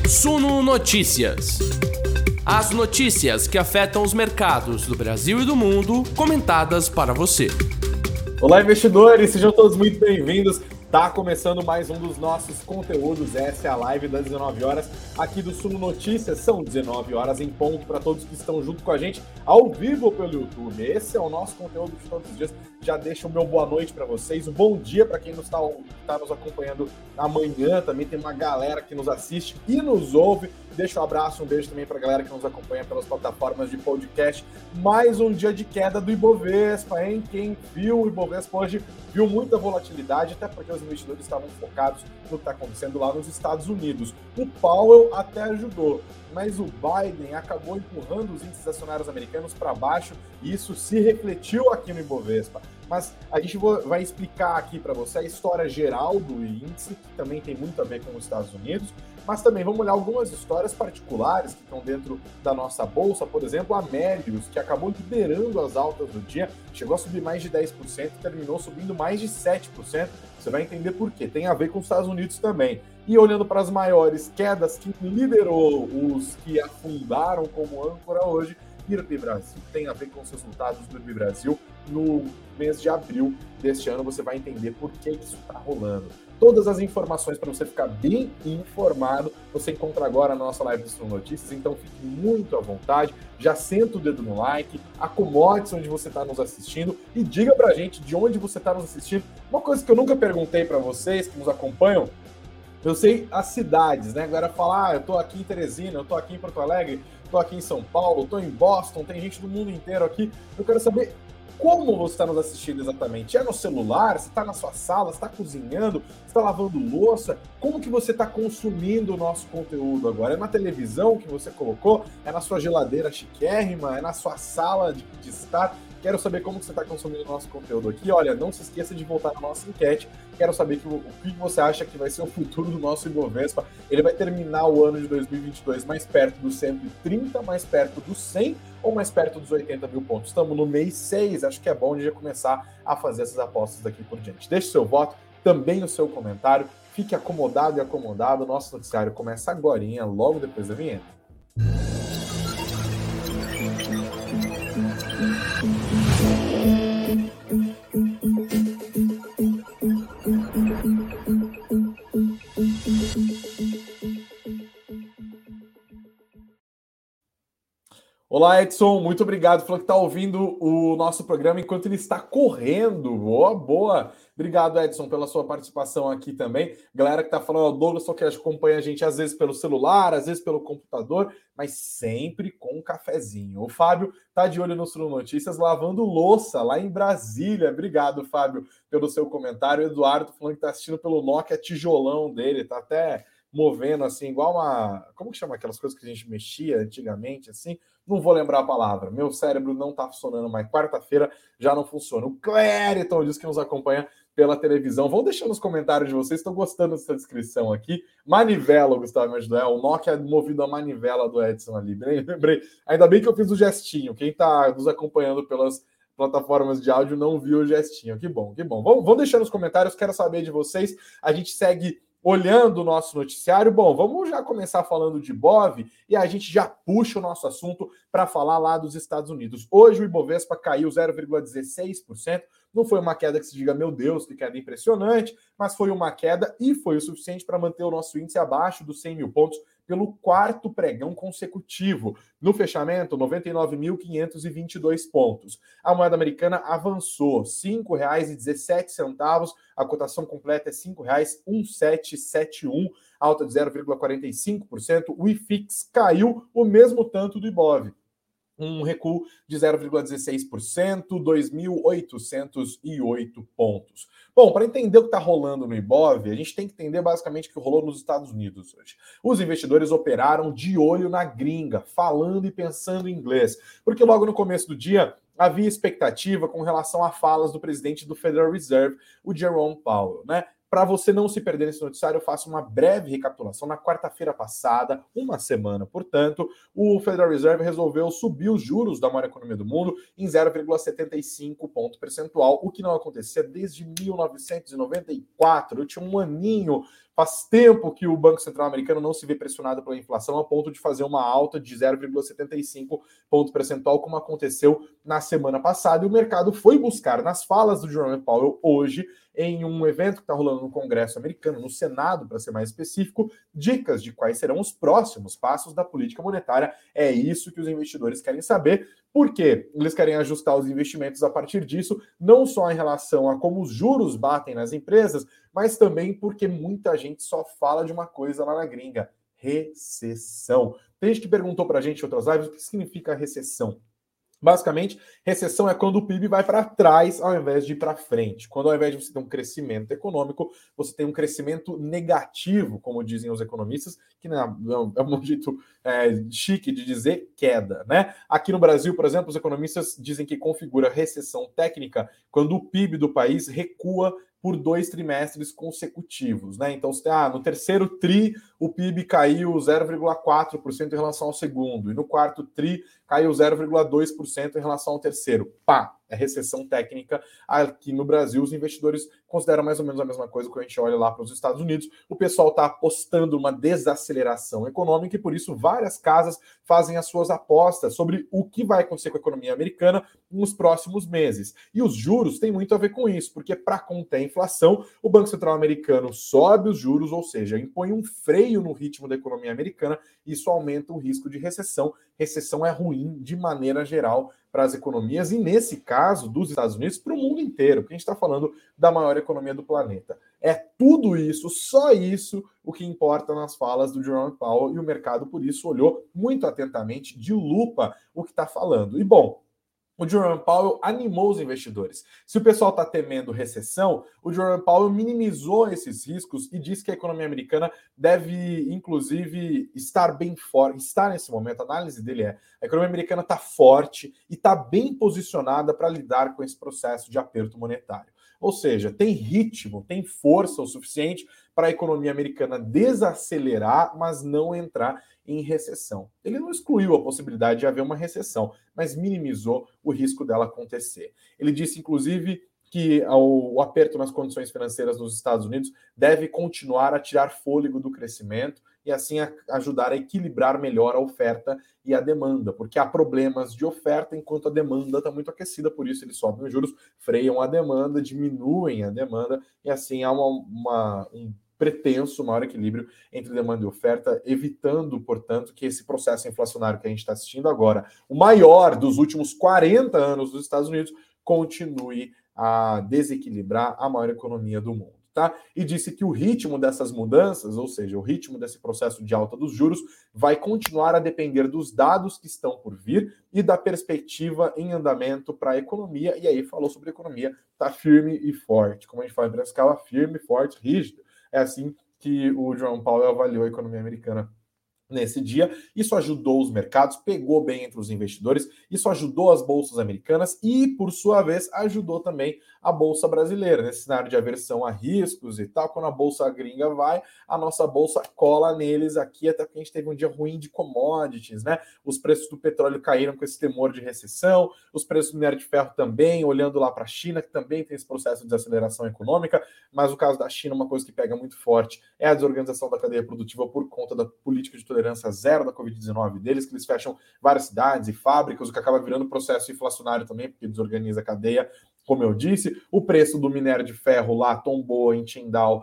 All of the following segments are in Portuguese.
Suno Notícias. As notícias que afetam os mercados do Brasil e do mundo, comentadas para você. Olá, investidores, sejam todos muito bem-vindos. Tá começando mais um dos nossos conteúdos. Essa é a live das 19 horas aqui do Suno Notícias. São 19 horas em ponto para todos que estão junto com a gente ao vivo pelo YouTube. Esse é o nosso conteúdo de todos os dias. Já deixo o meu boa noite para vocês, um bom dia para quem está nos acompanhando amanhã. Também tem uma galera que nos assiste e nos ouve. Deixa um abraço, um beijo também para a galera que nos acompanha pelas plataformas de podcast. Mais um dia de queda do Ibovespa, hein? Quem viu o Ibovespa hoje viu muita volatilidade, até porque os investidores estavam focados no que está acontecendo lá nos Estados Unidos. O Powell até ajudou, mas o Biden acabou empurrando os índices acionários americanos para baixo e isso se refletiu aqui no Ibovespa. Mas a gente vai explicar aqui para você a história geral do índice, que também tem muito a ver com os Estados Unidos, mas também vamos olhar algumas histórias particulares que estão dentro da nossa bolsa. Por exemplo, a Melius, que acabou liderando as altas do dia, chegou a subir mais de 10% e terminou subindo mais de 7%. Você vai entender por quê. Tem a ver com os Estados Unidos também. E olhando para as maiores quedas, que liderou os que afundaram como âncora hoje, IRB Brasil. Tem a ver com os resultados do IRB Brasil no mês de abril deste ano. Você vai entender por que isso está rolando. Todas as informações para você ficar bem informado, você encontra agora na nossa live do Suno Notícias, então fique muito à vontade, já senta o dedo no like, acomode-se onde você está nos assistindo e diga pra gente de onde você está nos assistindo. Uma coisa que eu nunca perguntei para vocês que nos acompanham, eu sei as cidades, né? A galera fala, eu tô aqui em Teresina, eu tô aqui em Porto Alegre, tô aqui em São Paulo, tô em Boston, tem gente do mundo inteiro aqui. Eu quero saber como você está nos assistindo exatamente. É no celular? Você está na sua sala? Você está cozinhando? Você está lavando louça? Como que você está consumindo o nosso conteúdo agora? É na televisão que você colocou? É na sua geladeira chiquérrima? É na sua sala de estar? Quero saber como que você está consumindo o nosso conteúdo aqui. Olha, não se esqueça de voltar na nossa enquete. Quero saber o que você acha que vai ser o futuro do nosso Ibovespa. Ele vai terminar o ano de 2022 mais perto dos 130, mais perto dos 100 ou mais perto dos 80 mil pontos? Estamos no mês 6, acho que é bom de já começar a fazer essas apostas daqui por diante. Deixe seu voto, também o seu comentário. Fique acomodado e acomodado. Nosso noticiário começa agorinha, logo depois da vinheta. Olá, Edson, muito obrigado. Falou que está ouvindo o nosso programa enquanto ele está correndo. Boa, boa. Obrigado, Edson, pela sua participação aqui também. Galera que está falando, o Douglas só que acompanha a gente às vezes pelo celular, às vezes pelo computador, mas sempre com um cafezinho. O Fábio está de olho no Suno Notícias, lavando louça lá em Brasília. Obrigado, Fábio, pelo seu comentário. O Eduardo falando que está assistindo pelo Nokia tijolão dele, está até movendo assim, igual uma... Como que chama aquelas coisas que a gente mexia antigamente, assim? Não vou lembrar a palavra. Meu cérebro não está funcionando mais. Quarta-feira já não funciona. O Clériton diz que nos acompanha pela televisão. Vão deixando nos comentários de vocês. Estou gostando dessa descrição aqui. Manivela, o Gustavo me ajudou. O Nokia é movido a manivela do Edson ali. Lembrei. Ainda bem que eu fiz o gestinho. Quem está nos acompanhando pelas plataformas de áudio não viu o gestinho. Que bom, que bom. Vão deixando nos comentários. Quero saber de vocês. A gente segue olhando o nosso noticiário. Bom, vamos já começar falando de Ibov e a gente já puxa o nosso assunto para falar lá dos Estados Unidos. Hoje o Ibovespa caiu 0,16%. Não foi uma queda que se diga, meu Deus, que queda impressionante, mas foi uma queda e foi o suficiente para manter o nosso índice abaixo dos 100 mil pontos pelo quarto pregão consecutivo. No fechamento, 99.522 pontos. A moeda americana avançou, R$ 5,17. A cotação completa é R$ 5,1771, alta de 0,45%. O IFIX caiu o mesmo tanto do Ibov, um recuo de 0,16%, 2.808 pontos. Bom, para entender o que está rolando no Ibov, a gente tem que entender basicamente o que rolou nos Estados Unidos hoje. Os investidores operaram de olho na gringa, falando e pensando em inglês, porque logo no começo do dia havia expectativa com relação a falas do presidente do Federal Reserve, o Jerome Powell, né? Para você não se perder nesse noticiário, eu faço uma breve recapitulação. Na quarta-feira passada, uma semana, portanto, o Federal Reserve resolveu subir os juros da maior economia do mundo em 0,75 ponto percentual, o que não acontecia desde 1994. Eu tinha um aninho Faz tempo que o Banco Central americano não se vê pressionado pela inflação a ponto de fazer uma alta de 0,75 ponto percentual, como aconteceu na semana passada. E o mercado foi buscar nas falas do Jerome Powell hoje, em um evento que está rolando no Congresso americano, no Senado, para ser mais específico, dicas de quais serão os próximos passos da política monetária. É isso que os investidores querem saber, porque eles querem ajustar os investimentos a partir disso, não só em relação a como os juros batem nas empresas, mas também porque muita gente só fala de uma coisa lá na gringa: recessão. Tem gente que perguntou para a gente em outras lives o que significa recessão. Basicamente, recessão é quando o PIB vai para trás ao invés de ir para frente. Quando ao invés de você ter um crescimento econômico, você tem um crescimento negativo, como dizem os economistas, que é um jeito chique de dizer queda, né? Aqui no Brasil, por exemplo, os economistas dizem que configura recessão técnica quando o PIB do país recua por 2 trimestres consecutivos, né? Então, no terceiro tri, o PIB caiu 0,4% em relação ao segundo, e no quarto tri caiu 0,2% em relação ao terceiro. Pá! É recessão técnica. Aqui no Brasil, os investidores consideram mais ou menos a mesma coisa quando a gente olha lá para os Estados Unidos. O pessoal está apostando uma desaceleração econômica e, por isso, várias casas fazem as suas apostas sobre o que vai acontecer com a economia americana nos próximos meses. E os juros têm muito a ver com isso, porque para conter a inflação, o Banco Central americano sobe os juros, ou seja, impõe um freio no ritmo da economia americana. Isso aumenta o risco de recessão. Recessão é ruim de maneira geral para as economias e, nesse caso, dos Estados Unidos, para o mundo inteiro, porque a gente está falando da maior economia do planeta. É tudo isso, só isso, o que importa nas falas do Jerome Powell, e o mercado, por isso, olhou muito atentamente, de lupa, o que está falando. E, bom, o Jerome Powell animou os investidores. Se o pessoal está temendo recessão, o Jerome Powell minimizou esses riscos e disse que a economia americana deve, inclusive, estar bem forte. Está nesse momento, a análise dele a economia americana está forte e está bem posicionada para lidar com esse processo de aperto monetário. Ou seja, tem ritmo, tem força o suficiente para a economia americana desacelerar, mas não entrar em recessão. Ele não excluiu a possibilidade de haver uma recessão, mas minimizou o risco dela acontecer. Ele disse, inclusive, que o aperto nas condições financeiras dos Estados Unidos deve continuar a tirar fôlego do crescimento e assim ajudar a equilibrar melhor a oferta e a demanda, porque há problemas de oferta enquanto a demanda está muito aquecida, por isso eles sobem os juros, freiam a demanda, diminuem a demanda e assim há um pretenso maior equilíbrio entre demanda e oferta, evitando, portanto, que esse processo inflacionário que a gente está assistindo agora, o maior dos últimos 40 anos dos Estados Unidos, continue a desequilibrar a maior economia do mundo. Tá? E disse que o ritmo dessas mudanças, ou seja, o ritmo desse processo de alta dos juros, vai continuar a depender dos dados que estão por vir e da perspectiva em andamento para a economia. E aí falou sobre a economia, tá firme e forte. Como a gente fala em escala, firme, forte, rígido. É assim que o Jerome Powell avaliou a economia americana nesse dia. Isso ajudou os mercados, pegou bem entre os investidores, isso ajudou as bolsas americanas e, por sua vez, ajudou também a bolsa brasileira. Nesse cenário de aversão a riscos e tal, quando a bolsa gringa vai, a nossa bolsa cola neles aqui, até porque a gente teve um dia ruim de commodities, né? Os preços do petróleo caíram com esse temor de recessão, os preços do minério de ferro também, olhando lá para a China, que também tem esse processo de desaceleração econômica, mas o caso da China, uma coisa que pega muito forte é a desorganização da cadeia produtiva por conta da política de tolerância zero da Covid-19 deles, que eles fecham várias cidades e fábricas, o que acaba virando processo inflacionário também, porque desorganiza a cadeia. Como eu disse, o preço do minério de ferro lá tombou em Qingdao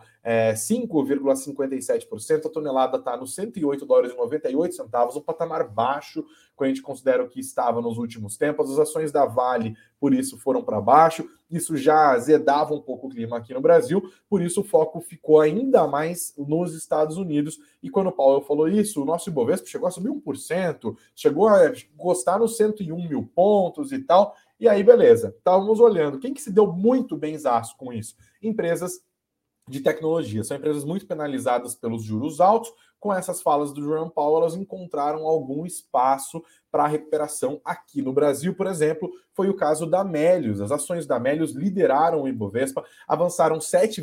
5,57%, a tonelada está nos $108,98, um patamar baixo, quando a gente considera o que estava nos últimos tempos. As ações da Vale, por isso, foram para baixo, isso já azedava um pouco o clima aqui no Brasil, por isso o foco ficou ainda mais nos Estados Unidos, e quando o Powell falou isso, o nosso Ibovespa chegou a subir 1%, chegou a gostar nos 101 mil pontos e tal. E aí, beleza, estávamos olhando. Quem que se deu muito benzaço com isso? Empresas de tecnologia. São empresas muito penalizadas pelos juros altos. Com essas falas do Jerome Powell, elas encontraram algum espaço para recuperação aqui no Brasil, por exemplo, foi o caso da Melius. As ações da Melius lideraram o Ibovespa, avançaram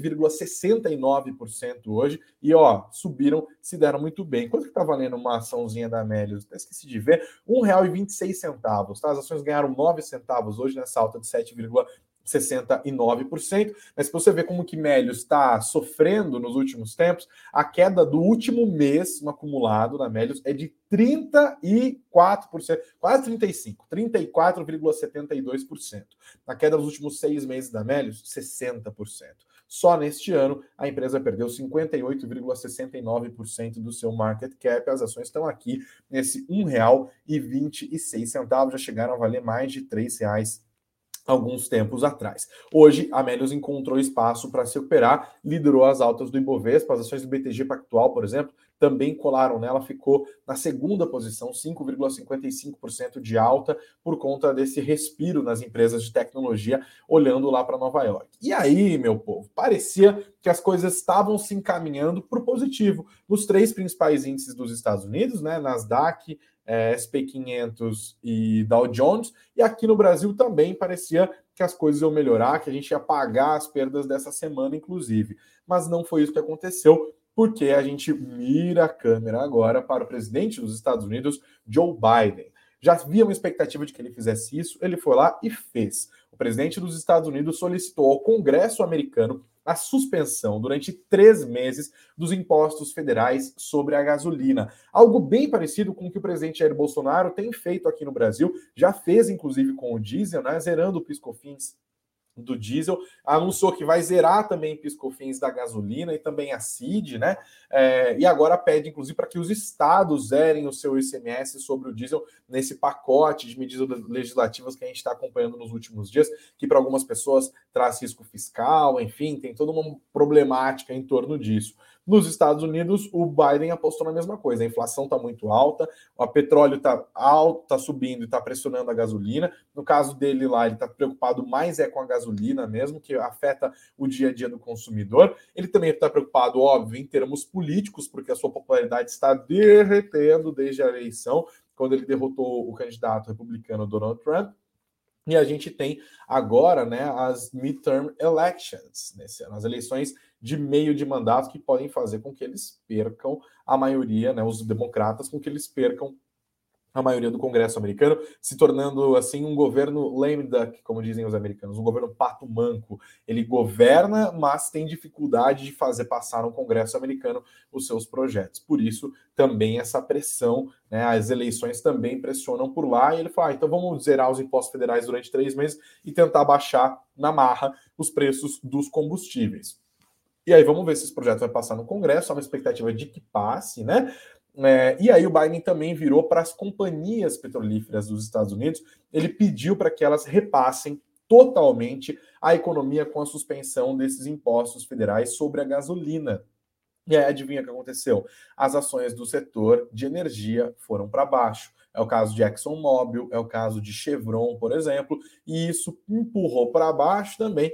7,69% hoje e, subiram, se deram muito bem. Quanto que está valendo uma açãozinha da Melius? Até esqueci de ver, R$ 1,26, tá? As ações ganharam 9 centavos hoje nessa alta de 7,69%. 69%, mas se você ver como que Melius está sofrendo nos últimos tempos, a queda do último mês no acumulado na Melius é de 34%, quase 35%, 34,72%. Na queda dos últimos 6 meses da Melius, 60%. Só neste ano, a empresa perdeu 58,69% do seu market cap. As ações estão aqui nesse R$ 1,26, já chegaram a valer mais de R$ 3 alguns tempos atrás. Hoje, a Melius encontrou espaço para se recuperar, liderou as altas do Ibovespa, as ações do BTG Pactual, por exemplo, também colaram nela, ficou na segunda posição, 5,55% de alta, por conta desse respiro nas empresas de tecnologia, olhando lá para Nova York. E aí, meu povo, parecia que as coisas estavam se encaminhando para o positivo. Nos 3 principais índices dos Estados Unidos, né, Nasdaq, SP500 e Dow Jones, e aqui no Brasil também parecia que as coisas iam melhorar, que a gente ia pagar as perdas dessa semana, inclusive. Mas não foi isso que aconteceu, porque a gente mira a câmera agora para o presidente dos Estados Unidos, Joe Biden. Já havia uma expectativa de que ele fizesse isso, ele foi lá e fez. O presidente dos Estados Unidos solicitou ao Congresso americano a suspensão durante 3 meses dos impostos federais sobre a gasolina. Algo bem parecido com o que o presidente Jair Bolsonaro tem feito aqui no Brasil, já fez inclusive com o diesel, né, zerando o PIS/COFINS do diesel, anunciou que vai zerar também PIS/COFINS da gasolina e também a CID, né? E agora pede, inclusive, para que os estados zerem o seu ICMS sobre o diesel nesse pacote de medidas legislativas que a gente está acompanhando nos últimos dias, que para algumas pessoas traz risco fiscal, enfim, tem toda uma problemática em torno disso. Nos Estados Unidos, o Biden apostou na mesma coisa. A inflação está muito alta, o petróleo está alto, está subindo e está pressionando a gasolina. No caso dele lá, ele está preocupado mais com a gasolina mesmo, que afeta o dia a dia do consumidor. Ele também está preocupado, óbvio, em termos políticos, porque a sua popularidade está derretendo desde a eleição, quando ele derrotou o candidato republicano Donald Trump. E a gente tem agora, né, as midterm elections, as eleições de meio de mandato, que podem fazer com que eles percam a maioria, né, os democratas, com que eles percam a maioria do Congresso americano, se tornando, assim, um governo lame duck, como dizem os americanos, um governo pato manco. Ele governa, mas tem dificuldade de fazer passar no Congresso americano os seus projetos. Por isso, também essa pressão, né, as eleições também pressionam por lá, e ele fala, então vamos zerar os impostos federais durante 3 meses e tentar baixar na marra os preços dos combustíveis. E aí vamos ver se esse projeto vai passar no Congresso, há uma expectativa de que passe, né? E aí o Biden também virou para as companhias petrolíferas dos Estados Unidos, ele pediu para que elas repassem totalmente a economia com a suspensão desses impostos federais sobre a gasolina. E aí, adivinha o que aconteceu? As ações do setor de energia foram para baixo. É o caso de ExxonMobil, é o caso de Chevron, por exemplo, e isso empurrou para baixo também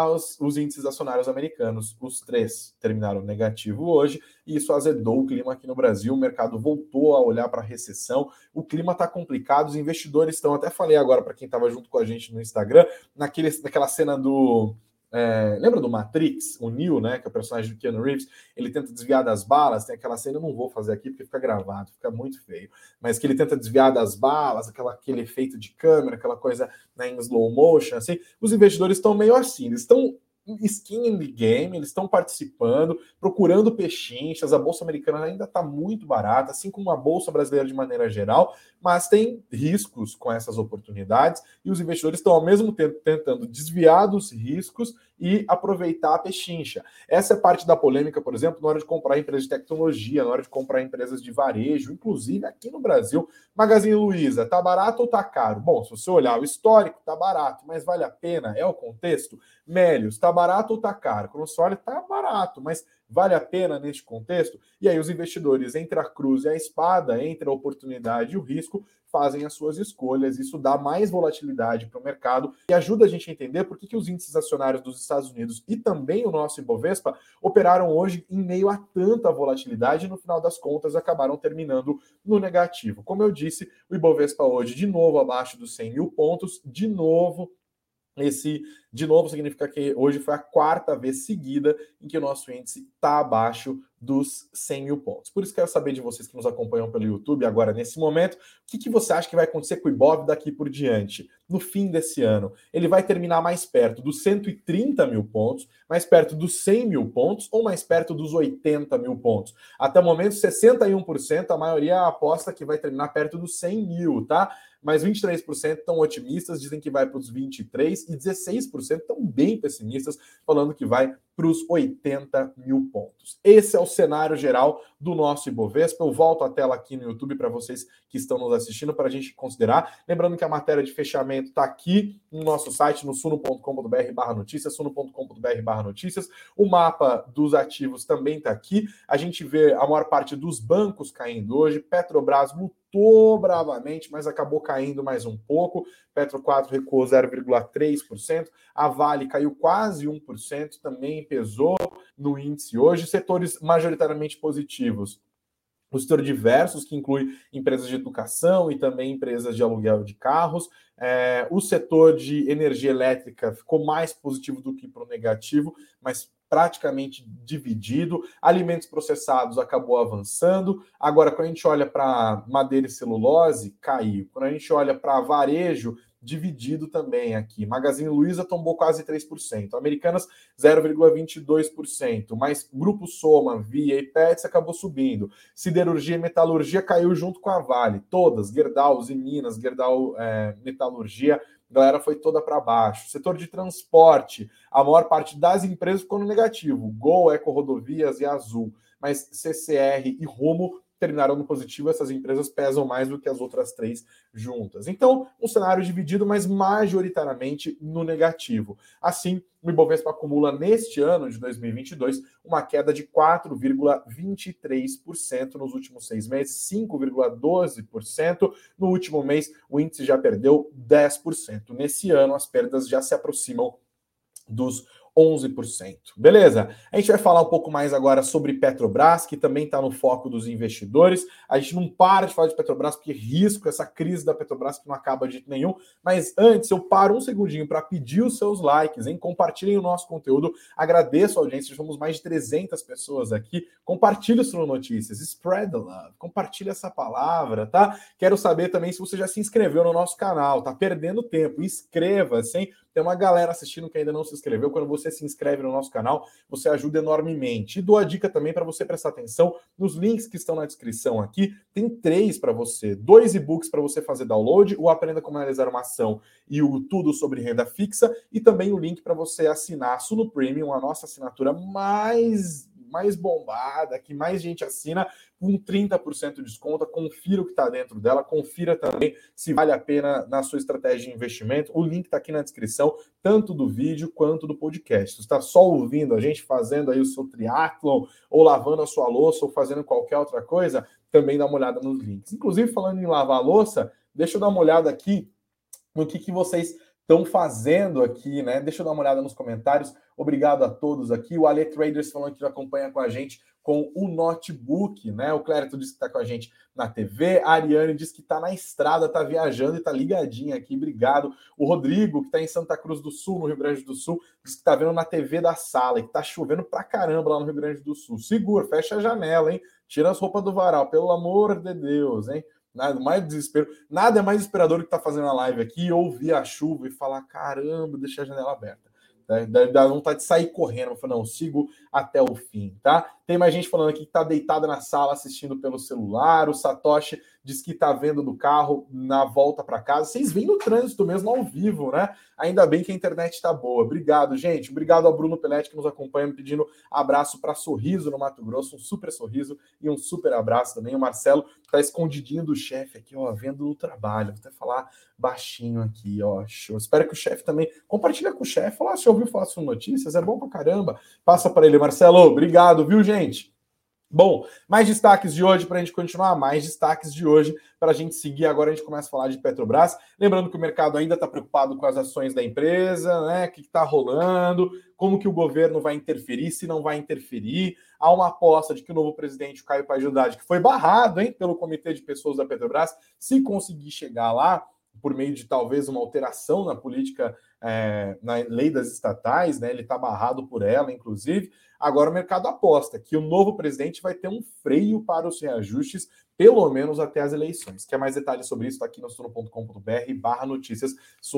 os índices acionários americanos. Os 3 terminaram negativo hoje, e isso azedou o clima aqui no Brasil. O mercado voltou a olhar para a recessão, o clima está complicado, os investidores estão, até falei agora para quem estava junto com a gente no Instagram, naquela cena do... lembra do Matrix, o Neo, né, que é o personagem do Keanu Reeves, ele tenta desviar das balas, tem aquela cena, eu não vou fazer aqui porque fica gravado, fica muito feio, mas que ele tenta desviar das balas, aquele efeito de câmera, aquela coisa, né, em slow motion, assim, os investidores estão meio assim, eles estão skin in the game, eles estão participando, procurando pechinchas. A bolsa americana ainda está muito barata, assim como a bolsa brasileira de maneira geral, mas tem riscos com essas oportunidades, e os investidores estão ao mesmo tempo tentando desviar dos riscos e aproveitar a pechincha. Essa é parte da polêmica, por exemplo, na hora de comprar empresas de tecnologia, na hora de comprar empresas de varejo, inclusive aqui no Brasil. Magazine Luiza, tá barato ou tá caro? Bom, se você olhar o histórico, tá barato, mas vale a pena? É o contexto? Melius, tá barato ou tá caro? Quando você olha, tá barato, mas vale a pena neste contexto? E aí os investidores, entre a cruz e a espada, entre a oportunidade e o risco, fazem as suas escolhas. Isso dá mais volatilidade para o mercado e ajuda a gente a entender por que os índices acionários dos Estados Unidos e também o nosso Ibovespa operaram hoje em meio a tanta volatilidade e no final das contas acabaram terminando no negativo. Como eu disse, o Ibovespa hoje de novo abaixo dos 100 mil pontos, de novo Esse, de novo, significa que hoje foi a quarta vez seguida em que o nosso índice está abaixo dos 100 mil pontos. Por isso quero saber de vocês que nos acompanham pelo YouTube agora, nesse momento, o que você acha que vai acontecer com o Ibov daqui por diante, no fim desse ano? Ele vai terminar mais perto dos 130 mil pontos, mais perto dos 100 mil pontos ou mais perto dos 80 mil pontos? Até o momento, 61%, a maioria aposta que vai terminar perto dos 100 mil, tá? Mas 23% estão otimistas, dizem que vai para os 23%, e 16% estão bem pessimistas, falando que vai para os 80 mil pontos. Esse é o cenário geral do nosso Ibovespa. Eu volto a tela aqui no YouTube para vocês que estão nos assistindo, para a gente considerar. Lembrando que a matéria de fechamento está aqui no nosso site, no suno.com.br/notícias, suno.com.br/notícias. O mapa dos ativos também está aqui. A gente vê a maior parte dos bancos caindo hoje. Petrobras lutou bravamente, mas acabou caindo mais um pouco. Petro 4 recuou 0,3%. A Vale caiu quase 1%, também pesou no índice hoje. Setores majoritariamente positivos: o setor diversos, que inclui empresas de educação e também empresas de aluguel de carros. O setor de energia elétrica ficou mais positivo do que para o negativo, mas praticamente dividido. Alimentos processados acabou avançando. Agora, quando a gente olha para madeira e celulose, caiu. Quando a gente olha para varejo, dividido também aqui. Magazine Luiza tombou quase 3%, Americanas 0,22%, mas Grupo Soma, Via e Pets acabou subindo. Siderurgia e Metalurgia caiu junto com a Vale, todas, Gerdau, Minas, Gerdau Metalurgia, a galera foi toda para baixo. Setor de transporte, a maior parte das empresas ficou no negativo, Gol, Eco Rodovias e Azul, mas CCR e Rumo terminaram no positivo. Essas empresas pesam mais do que as outras três juntas. Então, um cenário dividido, mas majoritariamente no negativo. Assim, o Ibovespa acumula neste ano de 2022 uma queda de 4,23% nos últimos 6 meses, 5,12%. No último mês, o índice já perdeu 10%. Nesse ano, as perdas já se aproximam dos 11%. Beleza? A gente vai falar um pouco mais agora sobre Petrobras, que também está no foco dos investidores. A gente não para de falar de Petrobras, porque risco, essa crise da Petrobras que não acaba de jeito nenhum. Mas antes, eu paro um segundinho para pedir os seus likes, hein? Compartilhem o nosso conteúdo. Agradeço a audiência, somos mais de 300 pessoas aqui. Compartilhe o Suno Notícias, spread the love, compartilhe essa palavra, tá? Quero saber também se você já se inscreveu no nosso canal, tá perdendo tempo, inscreva-se, hein? Tem uma galera assistindo que ainda não se inscreveu. Quando você se inscreve no nosso canal, você ajuda enormemente. E dou a dica também para você prestar atenção nos links que estão na descrição aqui. Tem 3 para você. 2 e-books para você fazer download, o Aprenda Como Analisar uma Ação e o Tudo sobre Renda Fixa. E também o link para você assinar a Suno Premium, a nossa assinatura mais bombada, que mais gente assina, com 30% de desconto. Confira o que está dentro dela, confira também se vale a pena na sua estratégia de investimento. O link está aqui na descrição, tanto do vídeo quanto do podcast. Você está só ouvindo a gente, fazendo aí o seu triatlon, ou lavando a sua louça, ou fazendo qualquer outra coisa, também dá uma olhada nos links. Inclusive, falando em lavar a louça, deixa eu dar uma olhada aqui no que vocês estão fazendo aqui, né? Deixa eu dar uma olhada nos comentários. Obrigado a todos aqui. O Ale Traders falando que acompanha com a gente com o notebook, né? O Clérito disse que está com a gente na TV. A Ariane disse que está na estrada, está viajando e está ligadinha aqui. Obrigado. O Rodrigo, que está em Santa Cruz do Sul, no Rio Grande do Sul, disse que está vendo na TV da sala e que está chovendo pra caramba lá no Rio Grande do Sul. Segura, fecha a janela, hein? Tira as roupas do varal, pelo amor de Deus, hein? Nada mais desespero, nada é mais desesperador que estar fazendo a live aqui, ouvir a chuva e falar: caramba, deixa a janela aberta. Dá vontade de sair correndo. Eu falo: não, sigo até o fim, tá? Tem mais gente falando aqui que tá deitada na sala assistindo pelo celular. O Satoshi diz que tá vendo do carro na volta para casa. Vocês veem no trânsito mesmo, ao vivo, né? Ainda bem que a internet tá boa. Obrigado, gente. Obrigado ao Bruno Pelletti, que nos acompanha, me pedindo abraço para Sorriso, no Mato Grosso. Um super sorriso e um super abraço também. O Marcelo tá escondidinho do chefe aqui, ó, vendo o trabalho. Vou até falar baixinho aqui, ó. Show. Espero que o chefe também compartilhe com o chefe. Fala: se ouviu falar sobre notícias, é bom pra caramba. Passa para ele, Marcelo. Obrigado, viu, gente? Bom, mais destaques de hoje para a gente continuar, mais destaques de hoje para a gente seguir. Agora a gente começa a falar de Petrobras. Lembrando que o mercado ainda está preocupado com as ações da empresa, né? O que está rolando, como que o governo vai interferir, se não vai interferir. Há uma aposta de que o novo presidente, o Caio Paes de Andrade, que foi barrado, hein, pelo comitê de pessoas da Petrobras, se conseguir chegar lá, por meio de talvez uma alteração na política, na lei das estatais, né? Ele está barrado por ela, inclusive. Agora o mercado aposta que o novo presidente vai ter um freio para os reajustes, pelo menos até as eleições. Quer mais detalhes sobre isso? Está aqui no suno.com.br/notícias,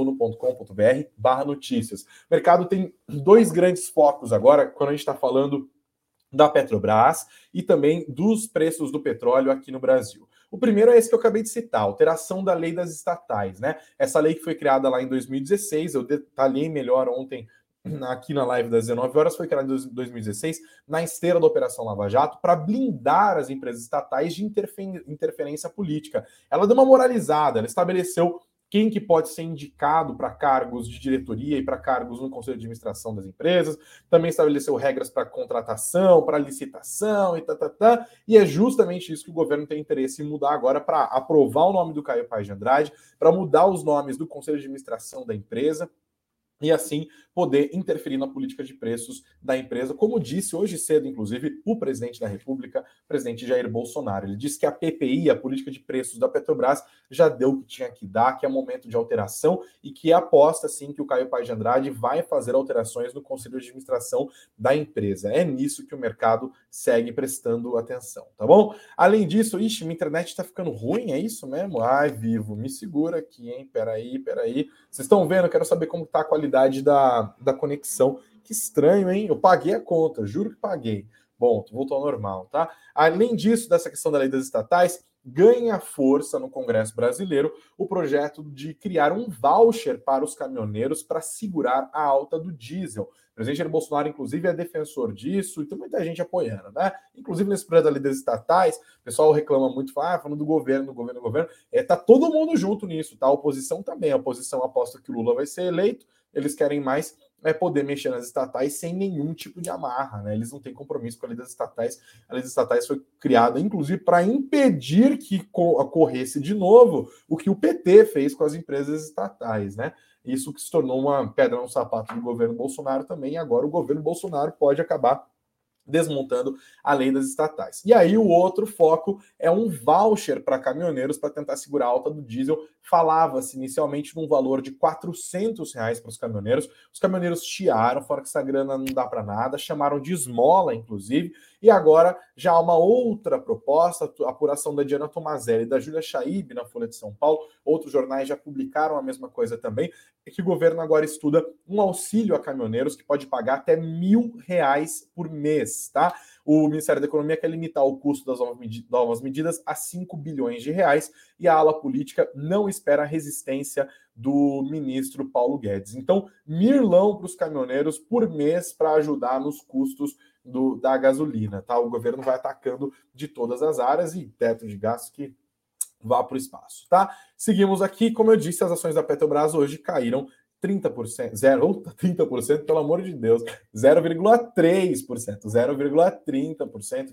suno.com.br/notícias. O mercado tem dois grandes focos agora, quando a gente está falando da Petrobras e também dos preços do petróleo aqui no Brasil. O primeiro é esse que eu acabei de citar, alteração da lei das estatais, né? Essa lei que foi criada lá em 2016, eu detalhei melhor ontem aqui na live das 19 horas, foi criada em 2016, na esteira da Operação Lava Jato, para blindar as empresas estatais de interferência política. Ela deu uma moralizada, ela estabeleceu quem que pode ser indicado para cargos de diretoria e para cargos no conselho de administração das empresas, também estabeleceu regras para contratação, para licitação e é justamente isso que o governo tem interesse em mudar agora, para aprovar o nome do Caio Paes de Andrade, para mudar os nomes do conselho de administração da empresa, e assim poder interferir na política de preços da empresa, como disse hoje cedo, inclusive, o presidente da República, o presidente Jair Bolsonaro. Ele disse que a PPI, a política de preços da Petrobras, já deu o que tinha que dar, que é momento de alteração e que aposta, sim, que o Caio Paes de Andrade vai fazer alterações no conselho de administração da empresa. É nisso que o mercado segue prestando atenção, tá bom? Além disso, minha internet tá ficando ruim, é isso mesmo? Ai, Vivo, me segura aqui, hein? Peraí. Vocês estão vendo? Eu quero saber como tá a qualidade da conexão. Que estranho, hein? Eu paguei a conta, juro que paguei. Bom, voltou ao normal, tá? Além disso, dessa questão da lei das estatais, ganha força no Congresso brasileiro o projeto de criar um voucher para os caminhoneiros para segurar a alta do diesel. O presidente Jair Bolsonaro, inclusive, é defensor disso e tem muita gente apoiando, né? Inclusive, nesse projeto da lei das estatais, o pessoal reclama muito, falando do governo. Tá todo mundo junto nisso, tá? A oposição também. A oposição aposta que o Lula vai ser eleito, eles querem mais poder mexer nas estatais sem nenhum tipo de amarra, né? Eles não têm compromisso com a lei das estatais. A lei das estatais foi criada, inclusive, para impedir que ocorresse de novo o que o PT fez com as empresas estatais, né? Isso que se tornou uma pedra no sapato do governo Bolsonaro também, e agora o governo Bolsonaro pode acabar desmontando a lei das estatais. E aí o outro foco é um voucher para caminhoneiros para tentar segurar a alta do diesel. Falava-se inicialmente num valor de R$400 para os caminhoneiros. Os caminhoneiros chiaram, falaram que essa grana não dá para nada, chamaram de esmola, inclusive, e agora já há uma outra proposta, a apuração da Diana Tomazelli e da Júlia Chaib na Folha de São Paulo, outros jornais já publicaram a mesma coisa também, é que o governo agora estuda um auxílio a caminhoneiros que pode pagar até R$1.000 por mês, tá? O Ministério da Economia quer limitar o custo das novas medidas a R$5 bilhões e a ala política não espera a resistência do ministro Paulo Guedes. Então, mirlão para os caminhoneiros por mês para ajudar nos custos da gasolina, tá? O governo vai atacando de todas as áreas e teto de gastos que vá para o espaço, tá? Seguimos aqui, como eu disse, as ações da Petrobras hoje caíram 30%, 30%, pelo amor de Deus, 0,3%, 0,30%,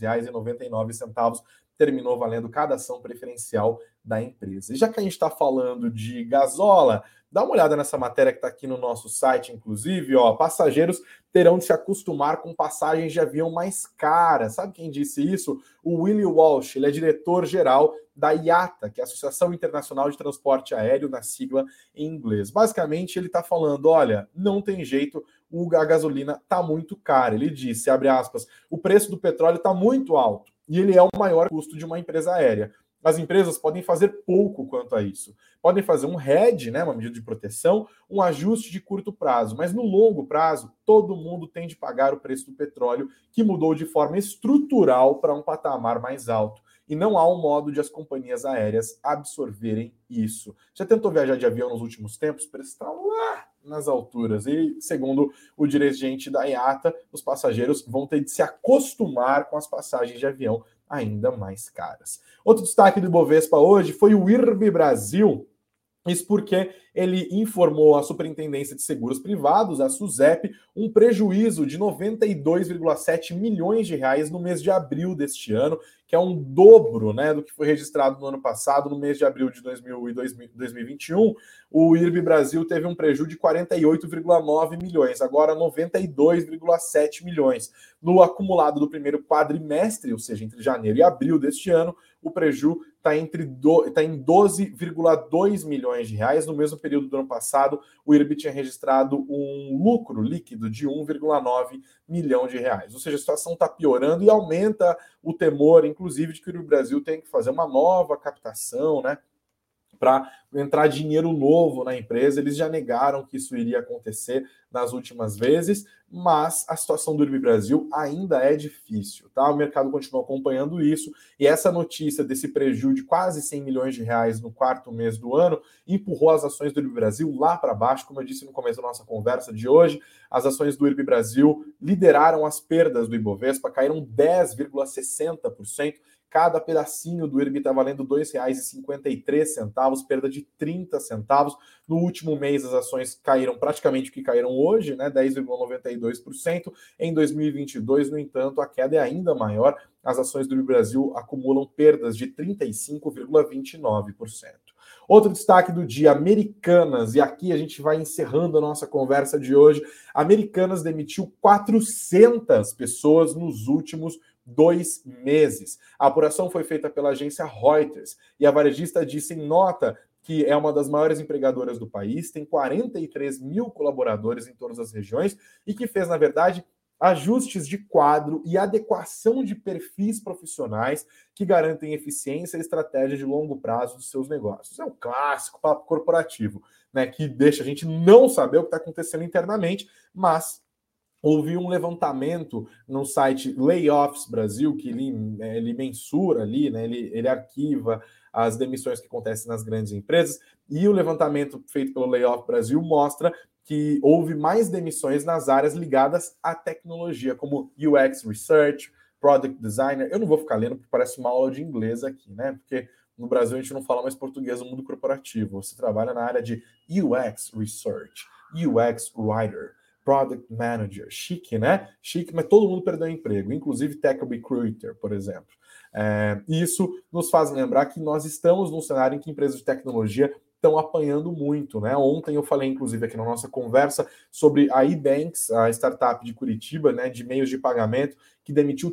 R$26,99 terminou valendo cada ação preferencial da empresa. E já que a gente está falando de gasola, dá uma olhada nessa matéria que está aqui no nosso site, inclusive, passageiros terão de se acostumar com passagens de avião mais caras. Sabe quem disse isso? O Willie Walsh, ele é diretor-geral da IATA, que é a Associação Internacional de Transporte Aéreo, na sigla em inglês. Basicamente, ele está falando, olha, não tem jeito, a gasolina está muito cara. Ele disse, abre aspas, o preço do petróleo está muito alto e ele é o maior custo de uma empresa aérea. As empresas podem fazer pouco quanto a isso. Podem fazer um hedge, né, uma medida de proteção, um ajuste de curto prazo, mas no longo prazo, todo mundo tem de pagar o preço do petróleo, que mudou de forma estrutural para um patamar mais alto. E não há um modo de as companhias aéreas absorverem isso. Já tentou viajar de avião nos últimos tempos? O preço está lá nas alturas. E, segundo o dirigente da IATA, os passageiros vão ter de se acostumar com as passagens de avião ainda mais caras. Outro destaque do Ibovespa hoje foi o IRB Brasil. Isso porque ele informou à Superintendência de Seguros Privados, a SUSEP, um prejuízo de 92,7 milhões de reais no mês de abril deste ano, que é um dobro, né, do que foi registrado no ano passado, no mês de abril de 2021. O IRB Brasil teve um prejuízo de 48,9 milhões, agora 92,7 milhões. No acumulado do primeiro quadrimestre, ou seja, entre janeiro e abril deste ano, o prejuízo está em 12,2 milhões de reais. No mesmo período do ano passado, o IRB tinha registrado um lucro líquido de 1,9 milhão de reais. Ou seja, a situação está piorando e aumenta o temor, inclusive, de que o IRB Brasil tem que fazer uma nova captação, né, para entrar dinheiro novo na empresa. Eles já negaram que isso iria acontecer nas últimas vezes, mas a situação do IRB Brasil ainda é difícil, tá? O mercado continua acompanhando isso, e essa notícia desse prejuízo de quase 100 milhões de reais no quarto mês do ano empurrou as ações do IRB Brasil lá para baixo. Como eu disse no começo da nossa conversa de hoje, as ações do IRB Brasil lideraram as perdas do Ibovespa, caíram 10,60%. Cada pedacinho do IRB está valendo R$ 2,53, perda de 30 centavos. No último mês, as ações caíram praticamente o que caíram hoje, né, 10,92%. Em 2022, no entanto, a queda é ainda maior. As ações do IRB Brasil acumulam perdas de 35,29%. Outro destaque do dia, Americanas, e aqui a gente vai encerrando a nossa conversa de hoje. Americanas demitiu 400 pessoas nos últimos 2 meses. A apuração foi feita pela agência Reuters e a varejista disse em nota que é uma das maiores empregadoras do país, tem 43 mil colaboradores em todas as regiões e que fez, na verdade, ajustes de quadro e adequação de perfis profissionais que garantem eficiência e estratégia de longo prazo dos seus negócios. É um clássico papo corporativo, né, que deixa a gente não saber o que está acontecendo internamente, mas houve um levantamento no site Layoffs Brasil, que ele mensura ali, né, ele arquiva as demissões que acontecem nas grandes empresas, e o levantamento feito pelo Layoffs Brasil mostra que houve mais demissões nas áreas ligadas à tecnologia, como UX Research, Product Designer. Eu não vou ficar lendo, porque parece uma aula de inglês aqui, né? Porque no Brasil a gente não fala mais português no mundo corporativo. Você trabalha na área de UX Research, UX Writer, Product Manager. Chique, né? Chique, mas todo mundo perdeu emprego, inclusive Tech Recruiter, por exemplo. Isso nos faz lembrar que nós estamos num cenário em que empresas de tecnologia estão apanhando muito, né? Ontem eu falei, inclusive, aqui na nossa conversa sobre a eBanks, a startup de Curitiba, né, de meios de pagamento, que demitiu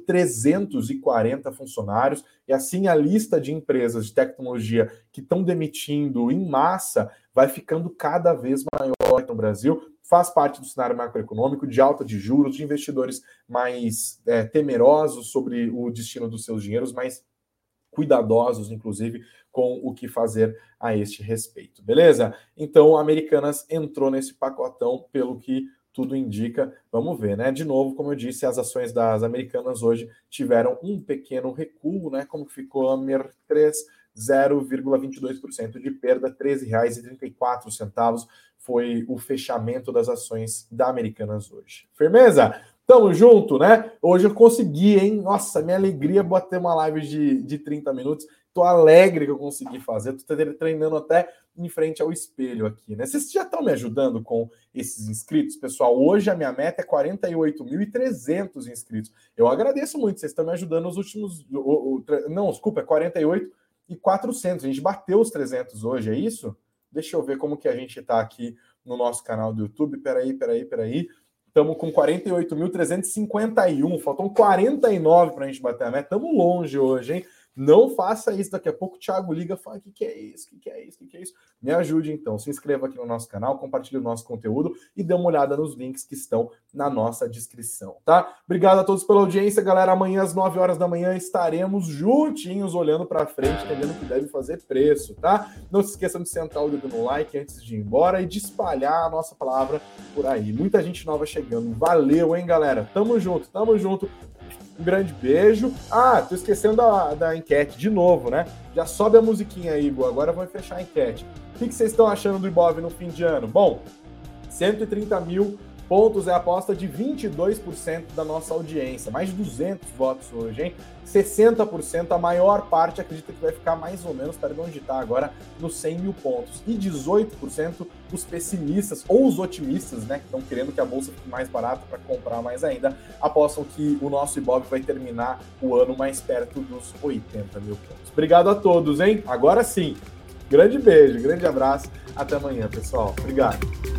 340 funcionários, e assim a lista de empresas de tecnologia que estão demitindo em massa vai ficando cada vez maior no Brasil. Faz parte do cenário macroeconômico de alta de juros, de investidores mais temerosos sobre o destino dos seus dinheiros, mais cuidadosos, inclusive, com o que fazer a este respeito, beleza? Então, a Americanas entrou nesse pacotão, pelo que tudo indica. Vamos ver, né? De novo, como eu disse, as ações das Americanas hoje tiveram um pequeno recuo, né? Como ficou a MER3, 0,22% de perda, R$ 13,34 foi o fechamento das ações da Americanas hoje. Firmeza? Tamo junto, né? Hoje eu consegui, hein? Nossa, minha alegria é bater uma live de 30 minutos. Tô alegre que eu consegui fazer. Tô treinando até em frente ao espelho aqui, né? Vocês já estão me ajudando com esses inscritos, pessoal? Hoje a minha meta é 48.300 inscritos. Eu agradeço muito. Vocês estão me ajudando nos últimos... Não, desculpa, é 48.400. A gente bateu os 300 hoje, é isso? Deixa eu ver como que a gente tá aqui no nosso canal do YouTube. Peraí. Estamos com 48.351, faltam 49 para a gente bater a meta. Estamos longe hoje, hein? Não faça isso. Daqui a pouco o Thiago liga e fala: o que é isso? O que é isso? Me ajude então. Se inscreva aqui no nosso canal, compartilhe o nosso conteúdo e dê uma olhada nos links que estão na nossa descrição, tá? Obrigado a todos pela audiência, galera. Amanhã às 9 horas da manhã estaremos juntinhos, olhando para frente, entendendo que deve fazer preço, tá? Não se esqueçam de sentar o dedo no like antes de ir embora e de espalhar a nossa palavra por aí. Muita gente nova chegando. Valeu, hein, galera? Tamo junto. Um grande beijo. Tô esquecendo da enquete de novo, né? Já sobe a musiquinha aí, Igor. Agora vai fechar a enquete. O que vocês estão achando do Ibov no fim de ano? Bom, 130 mil pontos é a aposta de 22% da nossa audiência. Mais de 200 votos hoje, hein? 60%, a maior parte acredita que vai ficar mais ou menos, para onde está agora, nos 100 mil pontos. E 18% os pessimistas, ou os otimistas, né, que estão querendo que a bolsa fique mais barata para comprar mais ainda, apostam que o nosso Ibov vai terminar o ano mais perto dos 80 mil pontos. Obrigado a todos, hein? Agora sim, grande beijo, grande abraço. Até amanhã, pessoal. Obrigado.